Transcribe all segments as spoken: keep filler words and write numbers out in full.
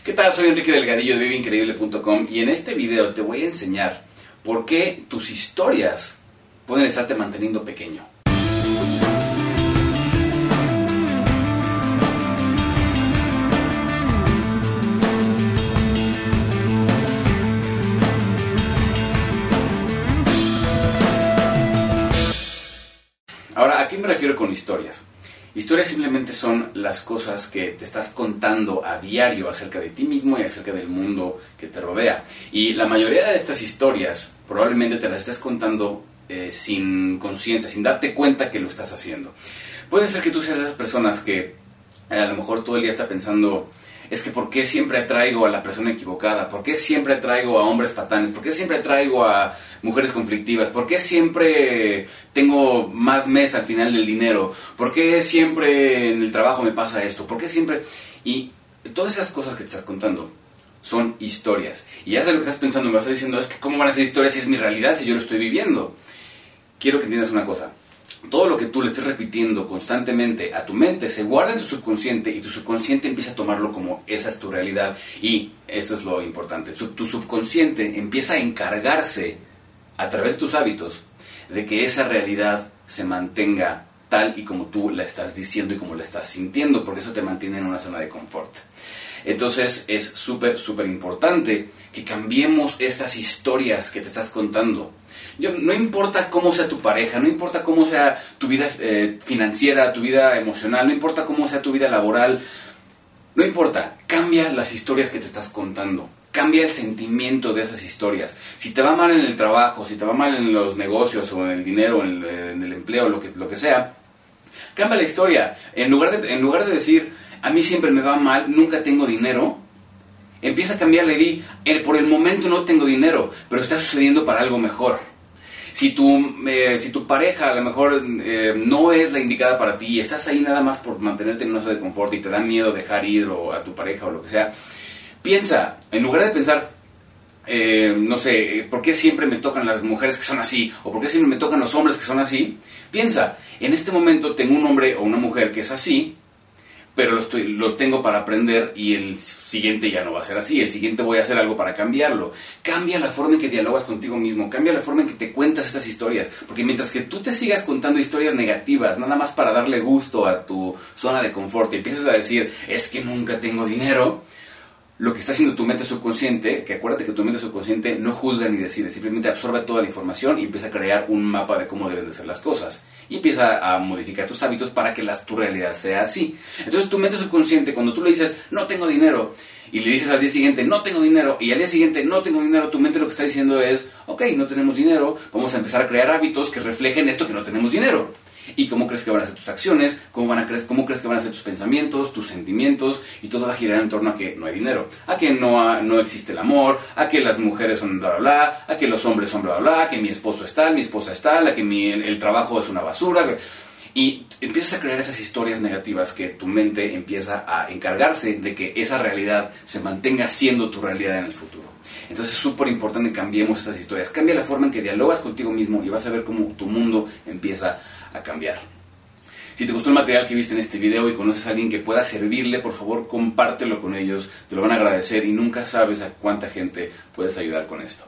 ¿Qué tal? Soy Enrique Delgadillo de vive increíble punto com y en este video te voy a enseñar por qué tus historias pueden estarte manteniendo pequeño. Ahora, ¿a qué me refiero con historias? Historias simplemente son las cosas que te estás contando a diario acerca de ti mismo y acerca del mundo que te rodea. Y la mayoría de estas historias probablemente te las estés contando eh, sin conciencia, sin darte cuenta que lo estás haciendo. Puede ser que tú seas de esas personas que eh, a lo mejor todo el día está pensando: es que ¿por qué siempre atraigo a la persona equivocada? ¿Por qué siempre atraigo a hombres patanes? ¿Por qué siempre atraigo a mujeres conflictivas? ¿Por qué siempre tengo más mes al final del dinero? ¿Por qué siempre en el trabajo me pasa esto? ¿Por qué siempre...? Y todas esas cosas que te estás contando son historias. Y ya sabes lo que estás pensando, me vas diciendo: es que ¿cómo van a ser historias si es mi realidad, si yo lo estoy viviendo? Quiero que entiendas una cosa. Todo lo que tú le estés repitiendo constantemente a tu mente se guarda en tu subconsciente y tu subconsciente empieza a tomarlo como esa es tu realidad. Y eso es lo importante. Tu subconsciente empieza a encargarse a través de tus hábitos de que esa realidad se mantenga tal y como tú la estás diciendo y como la estás sintiendo, porque eso te mantiene en una zona de confort. Entonces es súper, súper importante que cambiemos estas historias que te estás contando. Yo, no importa cómo sea tu pareja, no importa cómo sea tu vida eh, financiera, tu vida emocional, no importa cómo sea tu vida laboral, no importa, cambia las historias que te estás contando, cambia el sentimiento de esas historias. Si te va mal en el trabajo, si te va mal en los negocios o en el dinero, en el, en el empleo, lo que, lo que sea, cambia la historia. En lugar de, en lugar de decir: a mí siempre me va mal, nunca tengo dinero, empieza a cambiarle y di: por el momento no tengo dinero, pero está sucediendo para algo mejor. Si tu, eh, si tu pareja a lo mejor eh, no es la indicada para ti y estás ahí nada más por mantenerte en una zona de confort y te da miedo dejar ir o a tu pareja o lo que sea, piensa, en lugar de pensar, eh, no sé, ¿por qué siempre me tocan las mujeres que son así? ¿O por qué siempre me tocan los hombres que son así? Piensa, en este momento tengo un hombre o una mujer que es así, pero lo, estoy, lo tengo para aprender y el siguiente ya no va a ser así, el siguiente voy a hacer algo para cambiarlo. Cambia la forma en que dialogas contigo mismo, cambia la forma en que te cuentas estas historias, porque mientras que tú te sigas contando historias negativas, nada más para darle gusto a tu zona de confort y empiezas a decir: es que nunca tengo dinero, lo que está haciendo tu mente subconsciente, que acuérdate que tu mente subconsciente no juzga ni decide, simplemente absorbe toda la información y empieza a crear un mapa de cómo deben de ser las cosas. Y empieza a modificar tus hábitos para que las, tu realidad sea así. Entonces tu mente subconsciente, cuando tú le dices: no tengo dinero, y le dices al día siguiente: no tengo dinero, y al día siguiente: no tengo dinero, tu mente lo que está diciendo es: ok, no tenemos dinero, vamos a empezar a crear hábitos que reflejen esto, que no tenemos dinero. ¿Y cómo crees que van a ser tus acciones? ¿Cómo, van a cre- ¿Cómo crees que van a ser tus pensamientos, tus sentimientos? Y todo va a girar en torno a que no hay dinero, a que no, ha, no existe el amor, a que las mujeres son bla bla bla, a que los hombres son bla bla bla, a que mi esposo es tal, mi esposa es tal, a que mi, el, el trabajo es una basura. Y empiezas a crear esas historias negativas que tu mente empieza a encargarse de que esa realidad se mantenga siendo tu realidad en el futuro. Entonces es súper importante que cambiemos estas historias. Cambia la forma en que dialogas contigo mismo y vas a ver cómo tu mundo empieza a cambiar. Si te gustó el material que viste en este video y conoces a alguien que pueda servirle, por favor compártelo con ellos, te lo van a agradecer y nunca sabes a cuánta gente puedes ayudar con esto.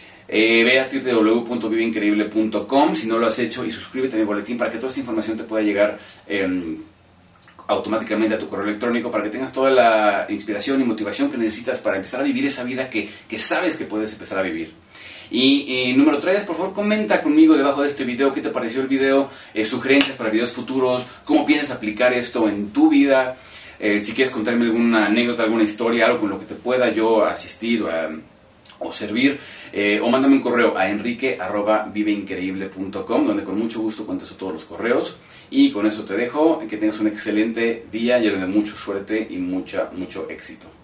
Eh, ve a doble u doble u doble u punto vive increíble punto com si no lo has hecho y suscríbete a mi boletín para que toda esta información te pueda llegar eh, automáticamente a tu correo electrónico, para que tengas toda la inspiración y motivación que necesitas para empezar a vivir esa vida que, que sabes que puedes empezar a vivir. Y, y número tres, por favor comenta conmigo debajo de este video qué te pareció el video, eh, sugerencias para videos futuros, cómo piensas aplicar esto en tu vida, eh, si quieres contarme alguna anécdota, alguna historia, algo con lo que te pueda yo asistir o, um, o servir, eh, o mándame un correo a enrique arroba vive increíble punto com, donde con mucho gusto contesto todos los correos. Y con eso te dejo, que tengas un excelente día lleno de mucha suerte y mucha, mucho éxito.